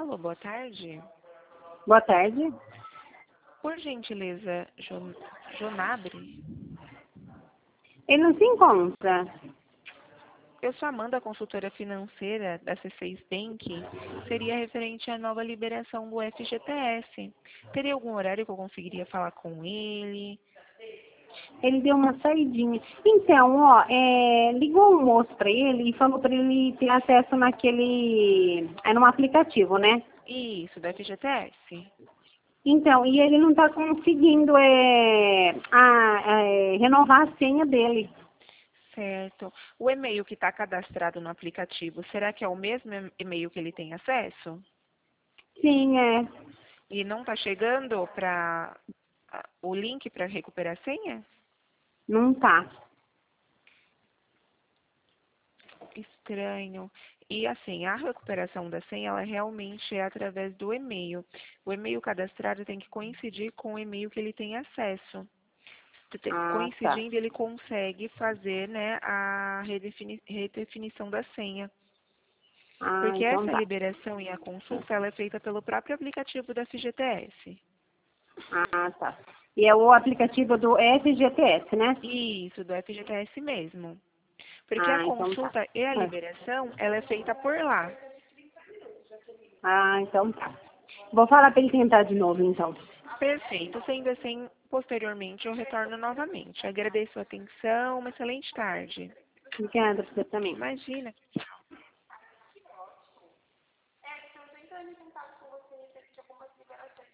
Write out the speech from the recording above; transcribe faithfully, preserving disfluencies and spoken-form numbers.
Alô, boa tarde. Boa tarde. Por gentileza, Jo- Jonabre? Ele não se encontra. Eu sou Amanda, consultora financeira da C seis Bank. Seria referente à nova liberação do F G T S. Teria algum horário que eu conseguiria falar com ele? Ele deu uma saidinha. Então, ó, é, ligou um moço para ele e falou para ele ter acesso naquele... É num aplicativo, né? Isso, do F G T S. Então, e ele não está conseguindo é, a, é, renovar a senha dele. Certo. O e-mail que está cadastrado no aplicativo, será que é o mesmo e- e-mail que ele tem acesso? Sim, é. E não está chegando para o link para recuperar a senha? Não tá. Estranho. E assim, a recuperação da senha, ela realmente é através do e-mail. O e-mail cadastrado tem que coincidir com o e-mail que ele tem acesso. Se te- Ah, tá. Coincidindo, ele consegue fazer, né, a redefini- redefinição da senha. Ah, Porque então essa tá. liberação e a consulta, ela é feita pelo próprio aplicativo da F G T S. Ah, tá. E é o aplicativo do F G T S, né? Isso, do F G T S mesmo. Porque a Ah, então tá. consulta e a É. liberação, ela é feita por lá. Ah, então tá. Vou falar para ele tentar de novo, então. Perfeito. Sendo assim, posteriormente eu retorno novamente. Agradeço a atenção, uma excelente tarde. Obrigada, você também. Imagina.